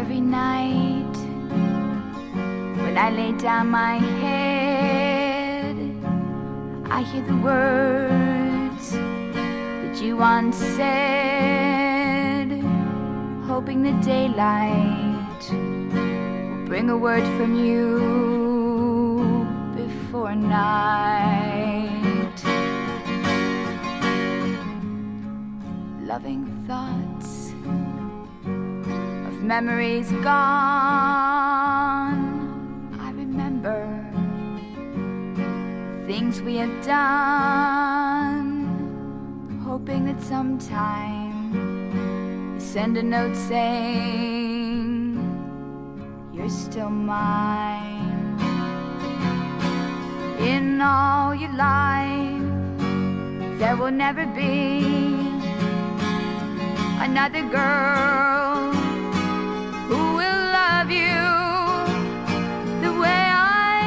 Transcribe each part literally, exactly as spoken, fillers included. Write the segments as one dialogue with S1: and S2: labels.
S1: Every night when I lay down my head, I hear the words that you once said, hoping the daylight will bring a word from you before night. Loving thoughts of memories gone, I remember things we have done, hoping that sometime you send a note saying you're still mine. In all your life there will never be another girl who will love you the way I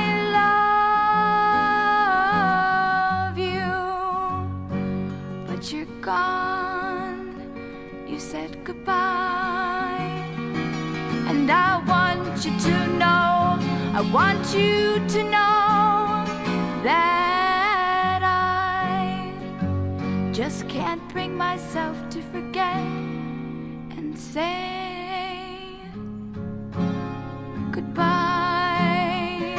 S1: love you. But you're gone, you said goodbye, and I want you to know, I want you to know that I just can't bring myself to forget and say goodbye.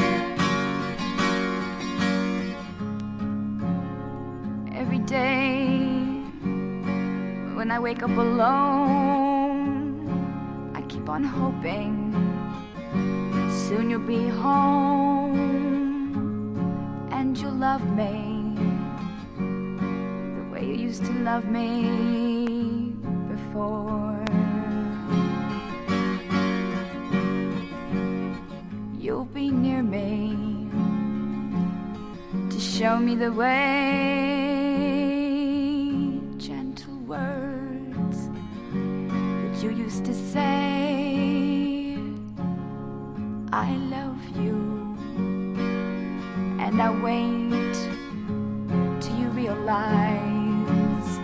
S1: Every day when I wake up alone, I keep on hoping soon you'll be home and you'll love me the way you used to love me before. You'll be near me to show me the way, gentle words that you used to say, I love you, and I wait till you realize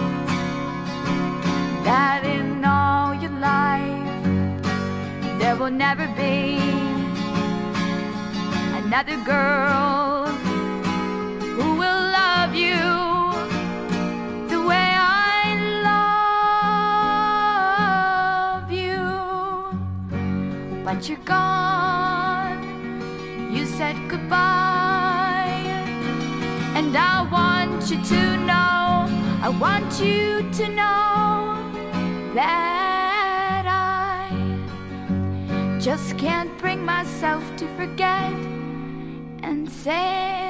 S1: that in all your life there will never be another girl who will love you the way I love you. But you're gone, you said goodbye, and I want you to know, I want you to know that I just can't bring myself to forget and say